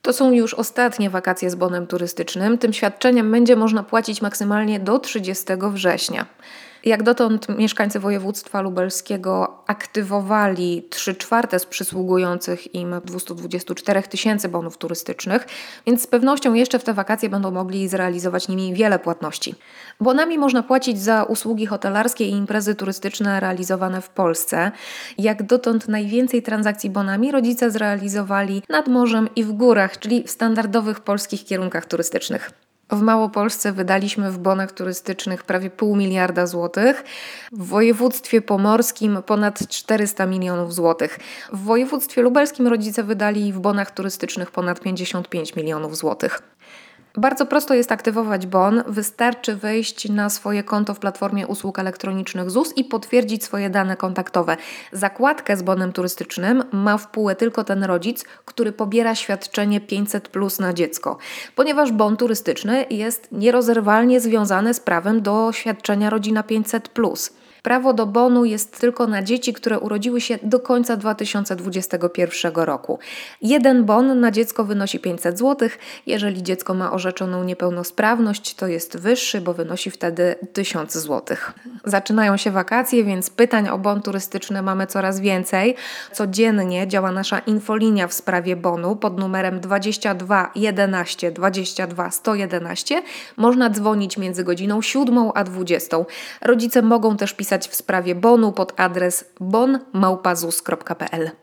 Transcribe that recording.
To są już ostatnie wakacje z bonem turystycznym. Tym świadczeniem będzie można płacić maksymalnie do 30 września. Jak dotąd mieszkańcy województwa lubelskiego aktywowali 3/4 z przysługujących im 224 000 bonów turystycznych, więc z pewnością jeszcze w te wakacje będą mogli zrealizować nimi wiele płatności. Bonami można płacić za usługi hotelarskie i imprezy turystyczne realizowane w Polsce. Jak dotąd najwięcej transakcji bonami rodzice zrealizowali nad morzem i w górach, czyli w standardowych polskich kierunkach turystycznych. W Małopolsce wydaliśmy w bonach turystycznych prawie 500 000 złotych, w województwie pomorskim ponad 400 milionów złotych. W województwie lubelskim rodzice wydali w bonach turystycznych ponad 55 milionów złotych. Bardzo prosto jest aktywować bon. Wystarczy wejść na swoje konto w platformie usług elektronicznych ZUS i potwierdzić swoje dane kontaktowe. Zakładkę z bonem turystycznym ma w PUE tylko ten rodzic, który pobiera świadczenie 500+ na dziecko, ponieważ bon turystyczny jest nierozerwalnie związany z prawem do świadczenia Rodzina 500+. Prawo do bonu jest tylko na dzieci, które urodziły się do końca 2021 roku. Jeden bon na dziecko wynosi 500 zł. Jeżeli dziecko ma orzeczoną niepełnosprawność, to jest wyższy, bo wynosi wtedy 1000 zł. Zaczynają się wakacje, więc pytań o bon turystyczny mamy coraz więcej. Codziennie działa nasza infolinia w sprawie bonu pod numerem 22 11 22 111. Można dzwonić między godziną 7 a 20. Rodzice mogą też pisać w sprawie bonu pod adres bon@zus.pl.